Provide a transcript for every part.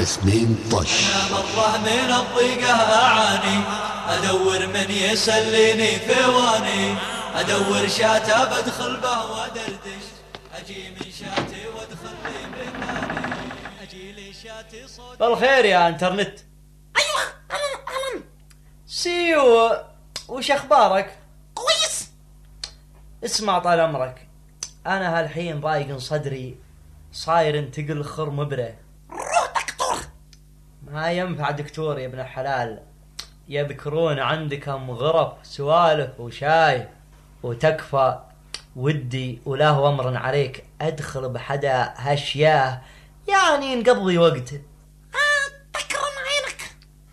2 طش. أنا مرة من الضيقة أعاني، أدور من يسليني ثواني، أدور شاتا بدخل به وأدردش، أجي من شاتي وأدخل لي بثاني، أجي لي شاتي صوت. بالخير يا انترنت. ايوه اهلا. سيو، وش اخبارك؟ كويس. اسمع طال عمرك، انا هالحين ضايق صدري، صاير انتقل خر مبره. روح دكتور. ما ينفع دكتور يا ابن الحلال، يذكرون عندك غرف سوالف وشاي وتكفى. ودي وله امر عليك ادخل بحدا هاشياه، يعني نقضي وقت. تكرم عينك.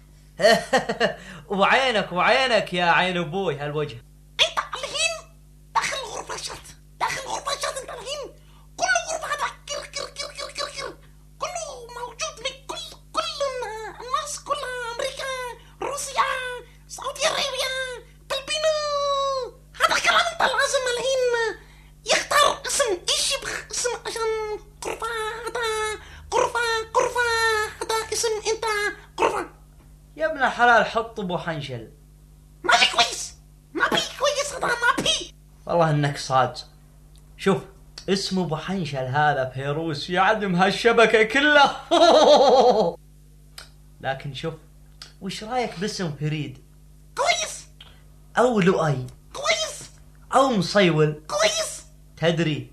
وعينك يا عين ابوي هالوجه. انت الحين داخل غرفة شات، انت الحين كل غرفة هذا كر كر كر كر كر كر، كله موجود من كل الناس، كل امريكا، روسيا، سعودية عربية، فلبينو. هذا كلام انت لازم الحين يختار اسم، ايش يبغى اسم عشان غرفة. هذا غرفة هذا اسم انت غرفة. يا ابن الحلال حط ابو حنشل. ما في كويس هذا ما في. والله انك صاد. شوف اسمه ابو حنشل هذا فيروس يعدم هالشبكة كلها. لكن شوف، وش رايك باسم فريد؟ كويس. او لؤي؟ كويس. او مصيول؟ كويس. تدري،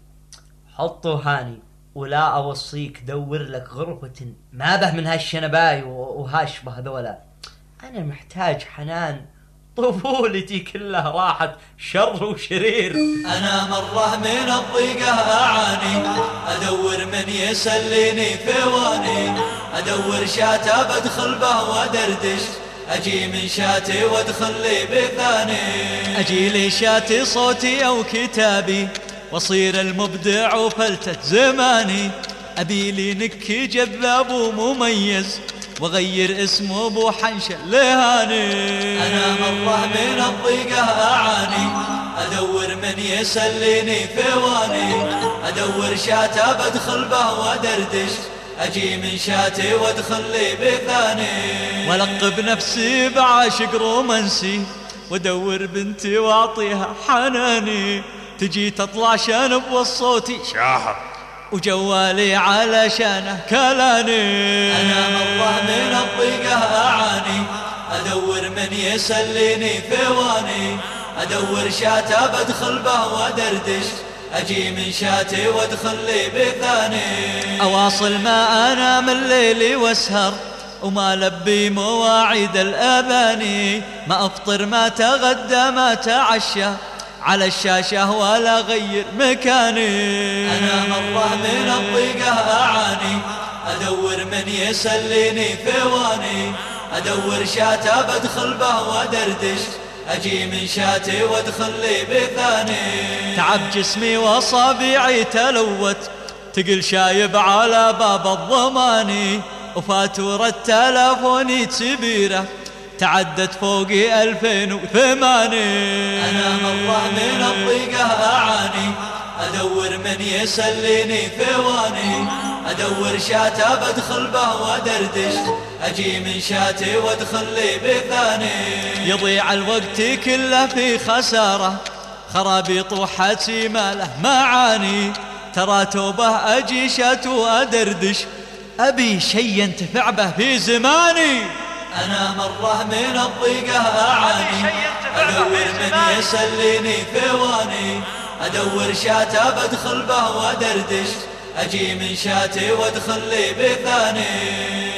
حطه هاني، ولا اوصيك دور لك غرفة ما به من هالشنباي وهاشبه هذولا. انا محتاج حنان، طفولتي كلها راحت شر وشرير. أنا مرة من الضيقة أعاني، أدور من يسليني ثواني، أدور شاتا بدخل به وأدردش، أجي من شاتي وأدخل لي بثاني، أجي لي شاتي صوتي أو كتابي، وصير المبدع وفلتة زماني، أبي لي نكي جذاب ومميز، وغير اسمه ابو حنشل لهاني. انا مرة من الضيقة اعاني، ادور من يسليني ثواني، ادور شاتا بدخل به وادردش، اجي من شاتي وادخل لي بثاني، ولقب نفسي بعاشق رومانسي، وادور بنتي واعطيها حناني، تجي تطلع شنب والصوتي شاحر، وجوالي علشانه كلاني. أنا مرة من الضيقة أعاني، أدور من يسليني ثواني، أدور شاتا بدخل به وأدردش، أجي من شاتي وأدخل لي بثاني، أواصل ما أنام الليل وأسهر، وما لبي مواعيد الأذاني، ما أفطر ما تغدى ما تعشى، على الشاشة ولا غير مكاني. أنا مرة من الضيقة أعاني، أدور من يسليني ثواني، أدور شاتا بدخل به وأدردش، أجي من شاتي وأدخل لي بثاني، تعب جسمي وأصابعي تلوت، تقل شايب على باب الضماني، وفاتورة تلفوني كبيرة تعدت فوقي 2008. أنا مرة من الضيقة أعاني، أدور من يسليني ثواني، أدور شاتا بدخل به وأدردش، أجي من شاتي وأدخل لي بثاني، يضيع الوقت كله في خسارة، خرابيط وحتي ما له معاني، ترى توبه أجي شات وأدردش، أبي شي ينتفع به في زماني. أنا مرة من الضيقة أعاني، أدور من يسليني ثواني، أدور شاتا بدخل به وأدردش، أجي من شاتي وأدخل لي بثاني.